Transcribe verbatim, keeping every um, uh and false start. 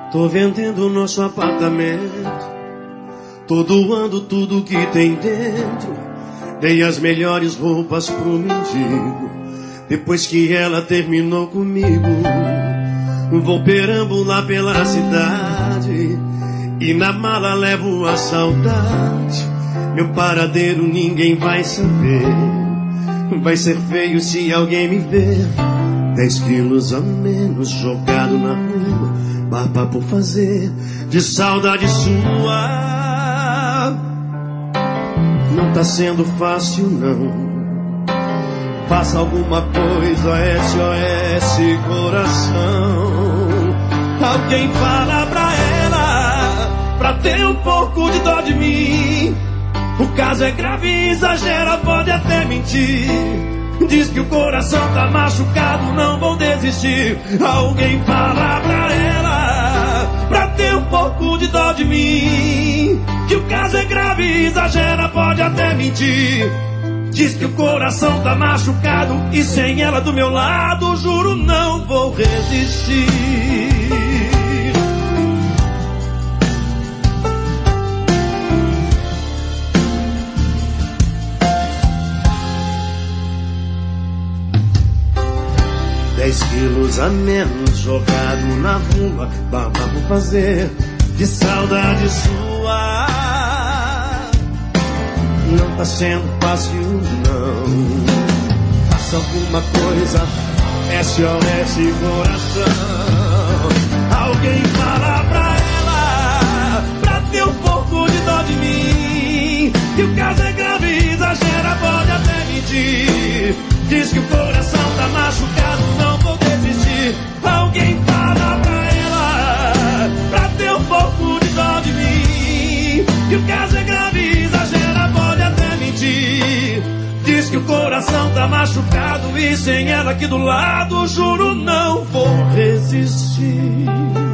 Tô vendendo o nosso apartamento, tô doando tudo que tem dentro. Dei as melhores roupas pro mendigo, depois que ela terminou comigo. Vou perambular pela cidade e na mala levo a saudade. Meu paradeiro ninguém vai saber, vai ser feio se alguém me ver. Dez quilos a menos jogado na rua, barba por fazer, de saudade sua. Não tá sendo fácil não, faça alguma coisa, S O S coração. Alguém fala pra ela, pra ter um pouco de dó de mim. O caso é grave, exagera, pode até mentir. Diz que o coração tá machucado, não vou desistir. Alguém fala pra ela, pra ter um pouco de dó de mim. Que o caso é grave, exagera, pode até mentir. Diz que o coração tá machucado e sem ela do meu lado, juro, não vou resistir. Dez quilos a menos jogado na rua, barba por fazer, de saudade sua. Não tá sendo fácil não, faça alguma coisa, S O S coração. Alguém fala pra ela, pra ter um pouco de dó de mim. Que o caso é grave, exagera, pode até mentir. Diz que o coração tá machucado, não vou desistir. Alguém fala pra ela, pra ter um pouco de dó de mim. Que o caso é grave, exagera, pode até mentir. Diz que o coração tá machucado e sem ela aqui do lado, juro, não vou resistir.